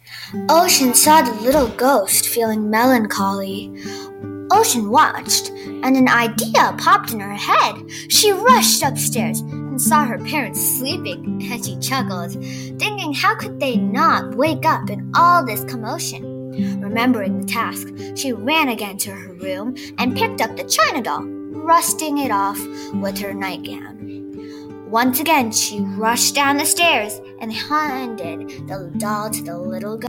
Ocean saw the little ghost feeling melancholy. Ocean watched, and an idea popped in her head. She rushed upstairs and saw her parents sleeping, and she chuckled, thinking how could they not wake up in all this commotion. Remembering the task, she ran again to her room and picked up the china doll, dusting it off with her nightgown. Once again, she rushed down the stairs and handed the doll to the little ghost.